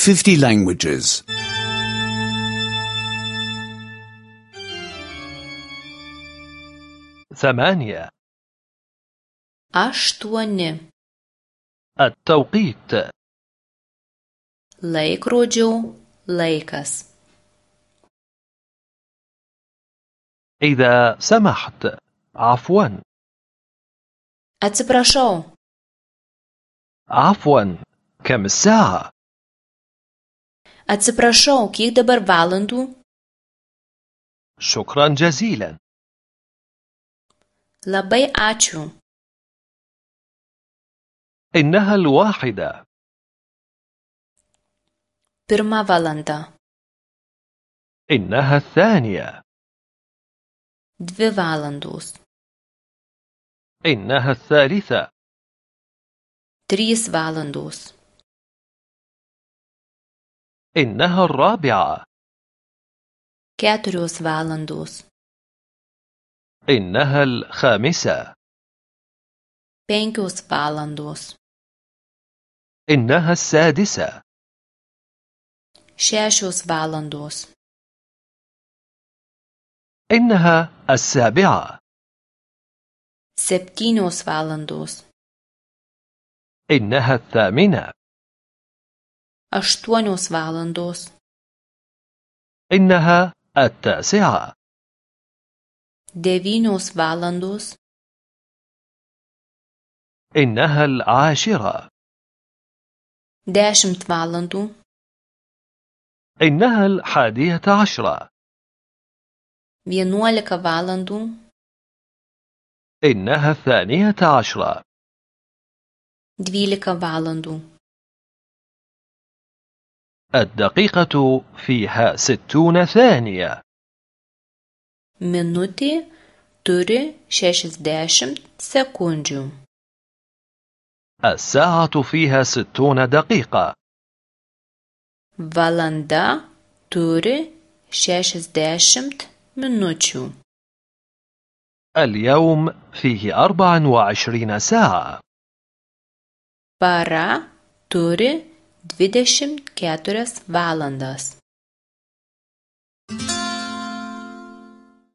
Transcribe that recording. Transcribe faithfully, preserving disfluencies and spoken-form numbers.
fifty languages. ثمانية. aštuoni. التوقيت. Laikrodžio laikas. إذا سمحت. عفوا. Atsiprašau. عفوا. كم الساعة؟ Atsiprašau, kiek dabar valandų? شكرا جزيلا. Labai ačiū. إنها الواحدة. Pirma valanda. إنها الثانية. Dvi valandos. إنها الثالثة. Trys valandos. إنها الرابعة. Keturios valandos. إنها الخامسة. Penkios valandos. إنها السادسة. Šešios valandos. إنها السابعة. Septynios valandos. إنها الثامنة. Aštuonios valandos. إنها التاسعة. Devynios valandos. إنها العاشرة. Dešimt valandų. إنها الحادية عشرة. Vienuolika valandų. إنها الثانية عشرة. Dvylika valandų. الدقيقة فيها ستون ثانية. Minutė turi šešiasdešimt sekundžių. الساعة فيها ستون دقيقة. Valanda turi šešiasdešimt minučių. اليوم فيه أربع وعشرين ساعة. Para turi dvidešimt keturias valandas.